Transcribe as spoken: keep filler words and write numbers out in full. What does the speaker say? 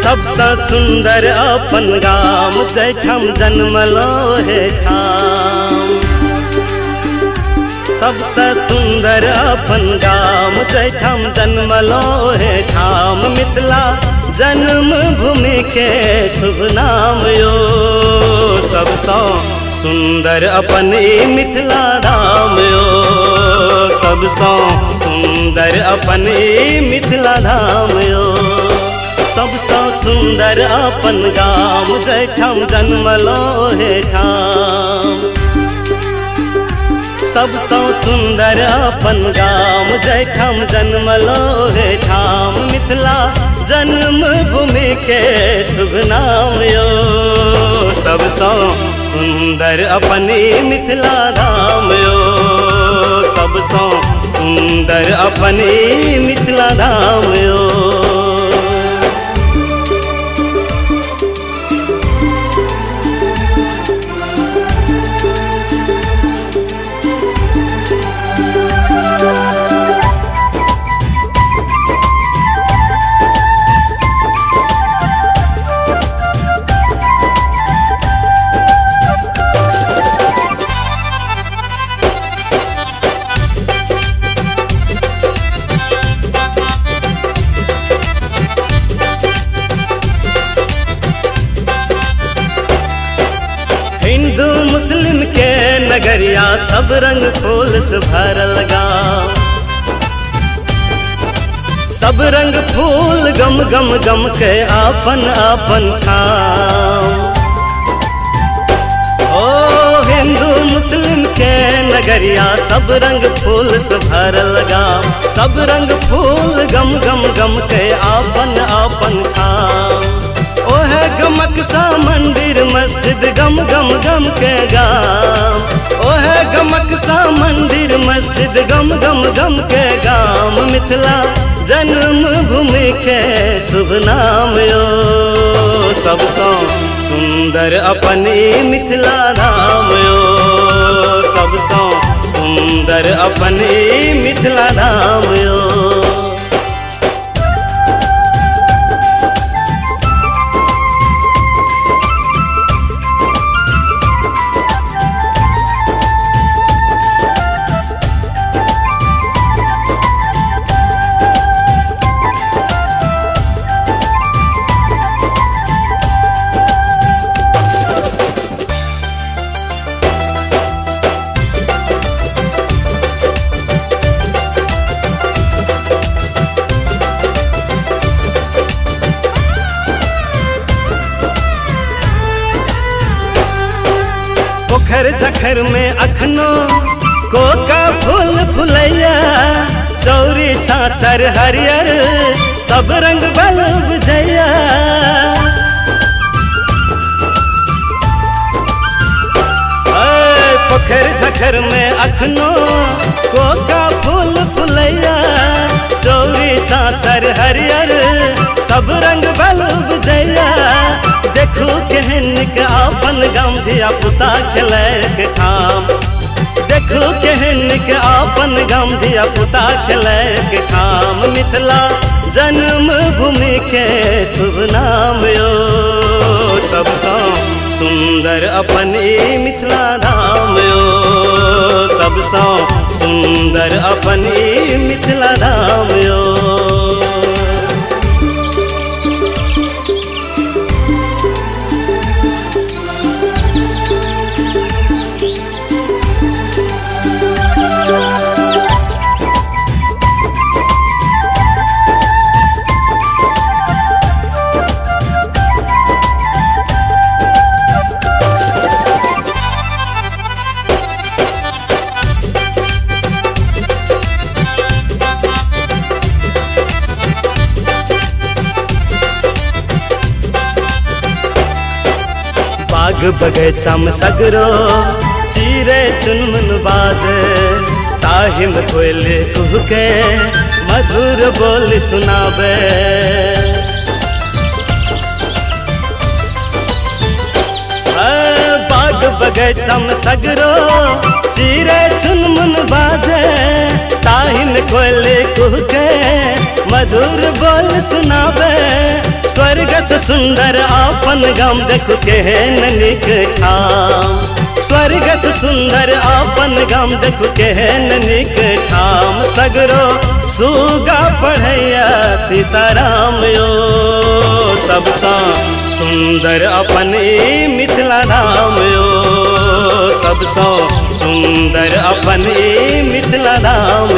सबसे सुंदर अपन गाम जैठम जन्मलो हे ठाम। सबसे सुंदर अपन गाम जैठम जन्मलो हे ठाम। मिथिला जन्म भूमि के शुभ नाम यो। सबसे सुंदर अपन ई मिथिला धाम यो। सबसे सुंदर अपन ई मिथिला धाम यो। सबसे सुंदर अपन गाम जैठम जन्मलो हे ठाम। सबसे सुंदर अपन गाम जैठम जन्मलो हे ठाम। मिथिला जन्म भूमि के शुभ नाम यो। सबसे सुंदर अपन ई मिथिला धाम यो। सबसे सुंदर अपन ई मिथिला धाम यो। हिंदू मुस्लिम के नगरिया सब रंग फूल से भरल गाँव। सब रंग फूल गम गम गम के आपन आपन ठाम। ओ हिंदू मुस्लिम के नगरिया सब रंग फूल से भरल गाँव। सब रंग फूल गम गम गम के आपन आपन ठाम। ओहे गमक सा मंदिर मस्जिद गम गम गम के गाम। ओहे गमक सा मंदिर मस्जिद गम गम गम के गाम। मिथिला जन्म भूमि के शुभ नाम यो। सबसे सुंदर अपन ई मिथिला धाम यो। सबसे सुंदर अपन ई मिथिला धाम यो। पोखर जखर में अखनो कोका फूल फुलैया। चौरी छाछर हरियर सब रंग बल बुझैया। पोखर झखर में अखनो कोका फूल फुलैया। चौरी छाछर हरियर सब रंग बल बुझैया। देखू केहन के अपन गाम धिया पुता खेलै के ठाम। देखू केहन के अपन गाम धिया पुता खेलै के ठाम। मिथिला जन्म भूमि के शुभ नाम यो। सबसे सुंदर अपन ई मिथिला धाम यो। सबसे सुंदर अपन ई मिथिला धाम यो। बाग बगैचा में सगरो चिरे चुनमुन बाजे। ताहिम कोयले कुहके मधुर बोल सुनावे। बाग बगैचा में सगरो चिरे चुनमुन बाजे। ताहिम कोयले कुहके मधुर बोल सुनावे। स्वर्ग से सुंदर आपन गाम देखो केहन निक ठाम। स्वर्ग से सुंदर आपन गाम देखो केहन निक ठाम। सगरो सुगा पढ़ैया सीताराम यो, सबसा सुंदर अपन ई मिथिला धाम यो, सबसा सुंदर अपन ई मिथिला धाम